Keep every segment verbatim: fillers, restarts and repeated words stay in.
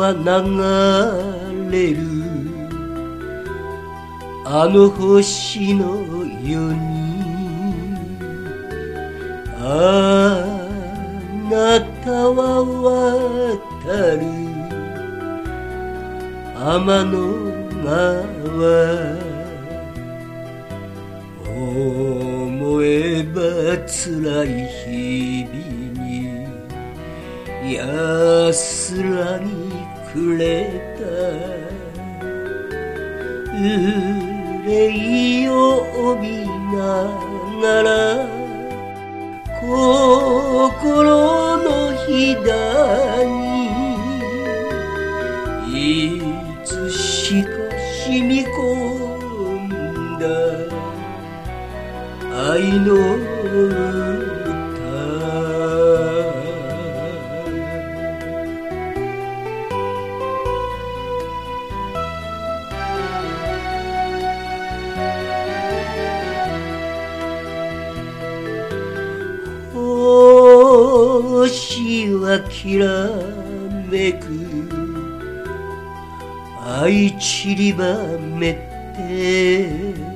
は流れるあの星のようにあなたは渡る天の川思えば辛い日々に安らぎくれた憂いを帯びながら心のひだにいつしか染み込んだ愛の歌星はきらめく愛散りばめて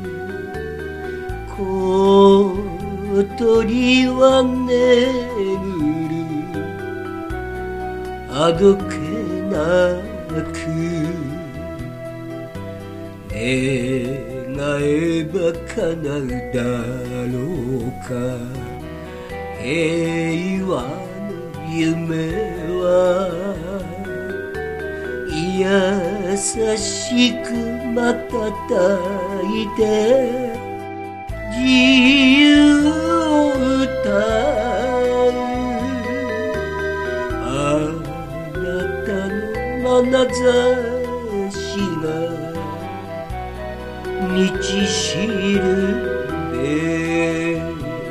小鳥は眠るあどけなく願えば叶うだろうか平和の夢は優しく瞬いて自由を歌うあなたの眼差しが道しるべ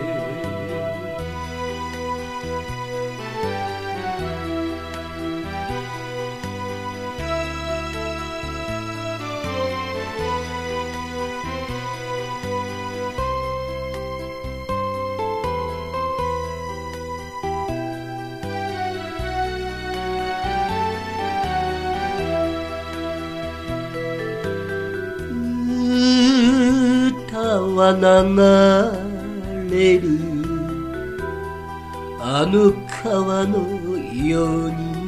は流れるあの川のように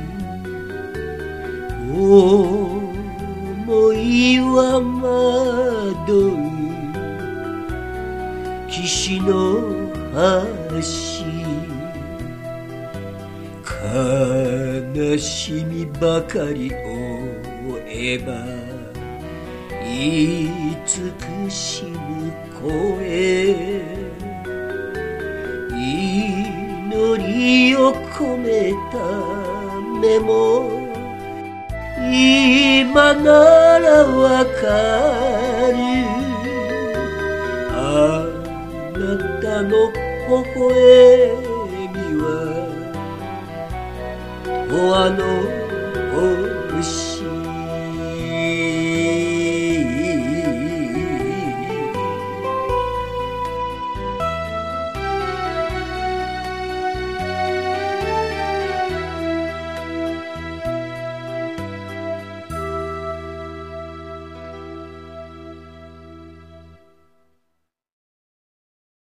思いは惑う岸の橋悲しみばかり追えば慈しむ声祈りを込めたメモ今ならわかるあなたの微笑みは永遠の星